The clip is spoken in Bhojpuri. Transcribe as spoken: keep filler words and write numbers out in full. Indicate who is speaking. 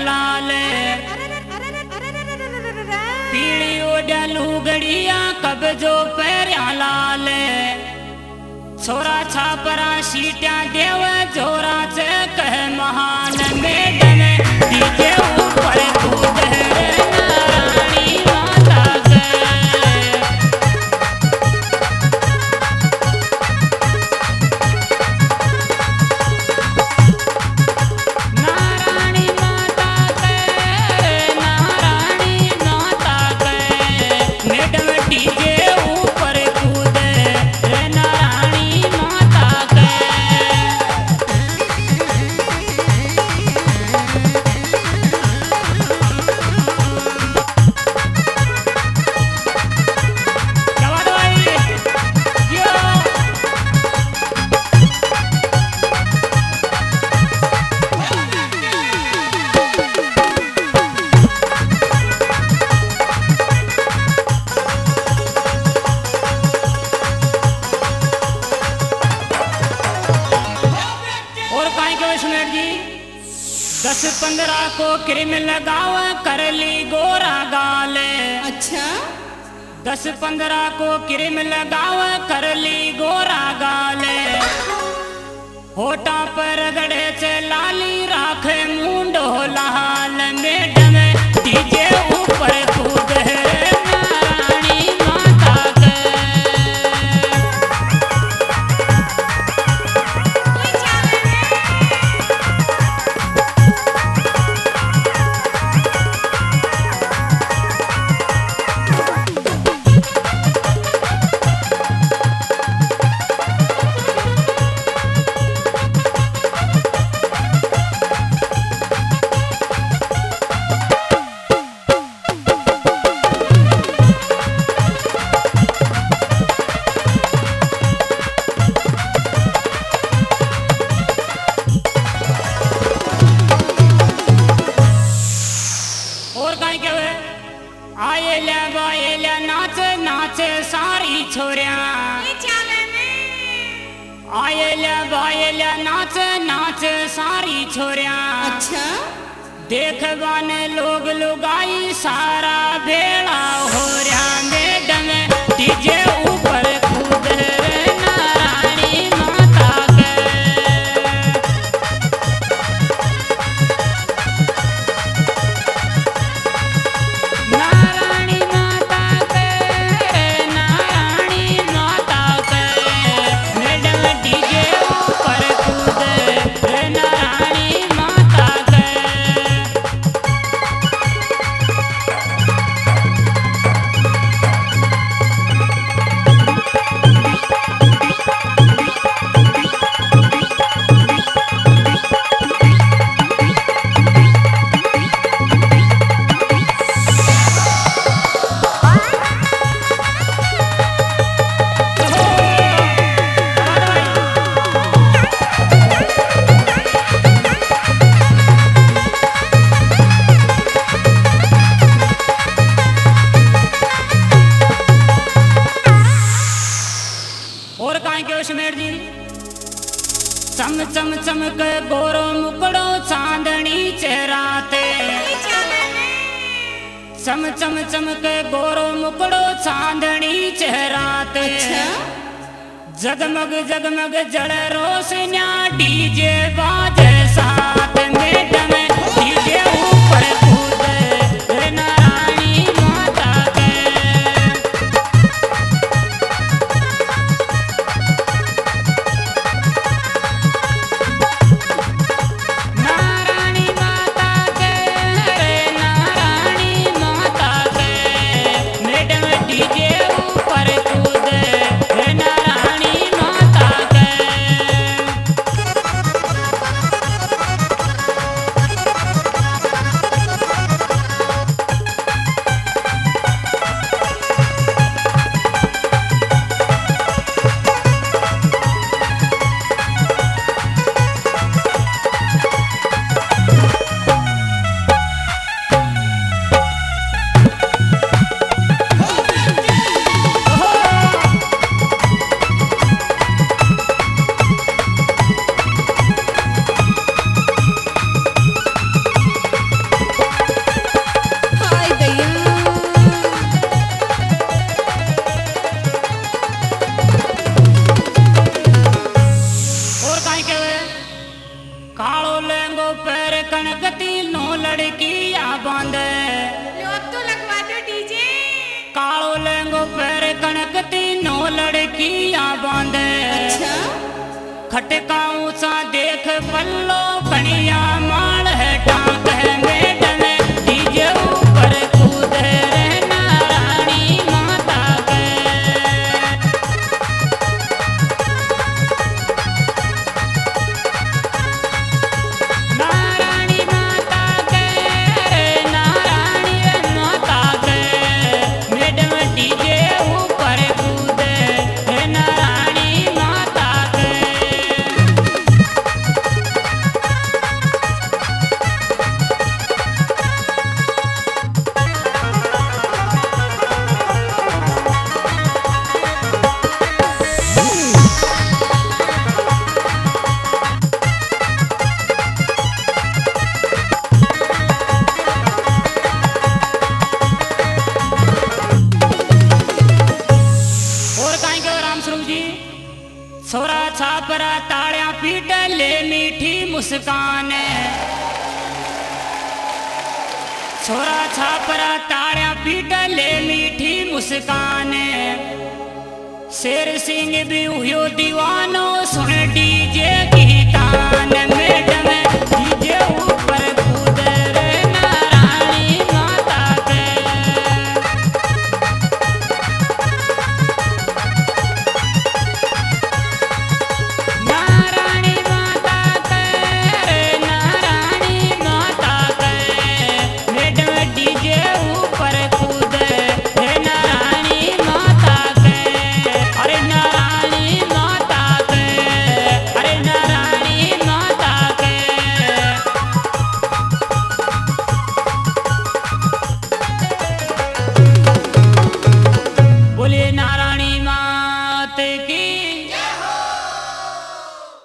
Speaker 1: लाल पीली ओढ़ लुगड़िया कब्जो पैरिया लाल छोरा छापरा सीटिया देव जोरा से कह महान मेडम डीजे ऊपर कूद रे नारायणी माता के नारायणी माता के नारायणी माता के मेडम डीजे ऊपर कूद रे नारायणी माता के जवान भाई यो और काई के सुमेर जी दस पंद्रह को क्रीम लगाव कर ली गोरा गाल
Speaker 2: अच्छा
Speaker 1: दस पंद्रह को क्रीम लगाव कर ली गोरा गाल होटा पर गड़े से लाली राखे मुंडो लाल मेडम डीजे ऊपर कूद रे नारायणी माता के और काई के आये बाये नाच नाच सारी छोरिया आये बाये नाच नाच सारी छोरिया
Speaker 2: अच्छा
Speaker 1: देखवान लोग लुगाई सारा भेड़ा हो रहा मेडम डीजे ऊपर कूद रे नारायणी माता के नारायणी माता के नारायणी माता के मेडम डीजे ऊपर कूद रे नारायणी माता के और काई के सुमेर जी चम चम चमक गोरो मुकड़ो चांदनी चेहराते चम चम चमक गोरो मुकड़ो चांदनी चेहराते
Speaker 2: अच्छा
Speaker 1: जगमग जगमग जड़ रोशनिया डीजे बाजे साथ मेडम डीजे ऊपर कूद रे नारायणी माता के नारायणी माता के नारायणी माता के मेडम डीजे ऊपर कूद रे नारायणी माता के पगिया बांधे।
Speaker 2: अच्छा
Speaker 1: खटका ऊंचा देख पल्लो कनिया माल है टांग है मैडम डीजे ऊपर कूद रे नारायणी माता के। नारायणी माता के नारायणी माता के मैडम डीजे ऊपर कूद रे नारायणी माता के। छोरा छापरा ताड़िया पीट ले मीठी मुस्कान। छोरा छापरा ताड़िया पीट ले मीठी मुस्कान। शेर सिंह भी हुयो दीवानो सुन डीजे की तान।